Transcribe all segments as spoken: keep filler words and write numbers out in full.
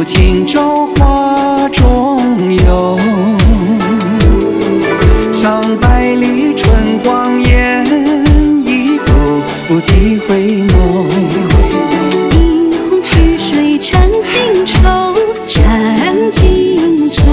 轻舟花中游，上百里春光艳，一步步几回眸。 一泓曲水沾荆州，沾荆州。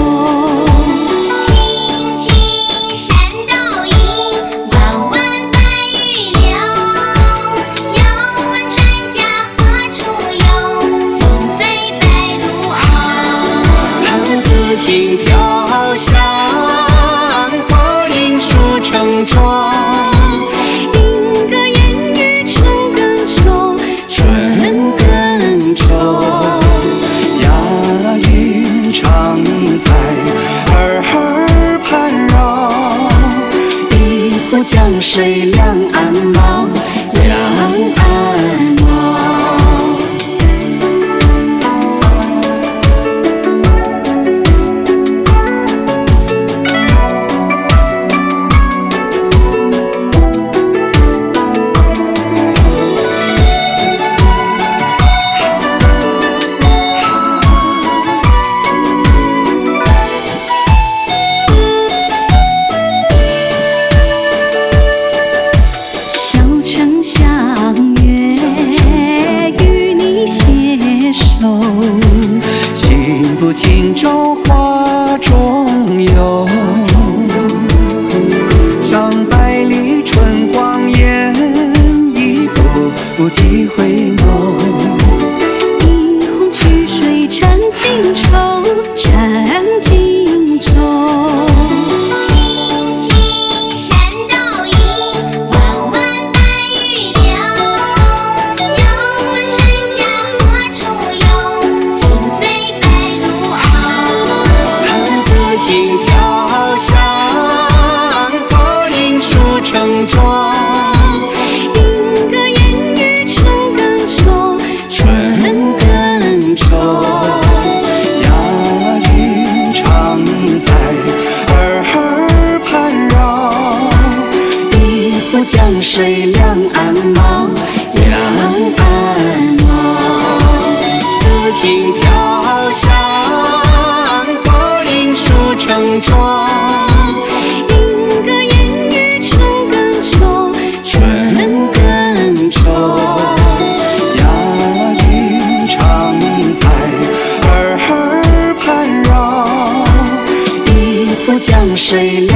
青青山斗影，弯弯白玉流。遥问船家何处游？尽飞白鹭鸥。 浪自惊飘香，花影数城中。 莺歌燕语春耕秋，春耕秋。 押韵常在耳耳盘绕，一壶江水两岸猫，两岸猫。 小城相约，与你携手。 心不轻舟花中游，上百里春光艳，一步步几回眸。 一泓曲水沾荆州，沾荆州。 青青山斗影，弯弯白玉流。遥问船家何处游？尽飞白鹭鸥。 浪自惊飘香，花影数城中。 莺歌燕语春耕秋，春耕秋。 押韵常在耳耳盘绕，一壶江水两岸猫，两岸猫。自惊飘香，花影数城中。 莺歌燕语春耕秋，春耕秋。 押韵常在耳耳盘绕，一壶江水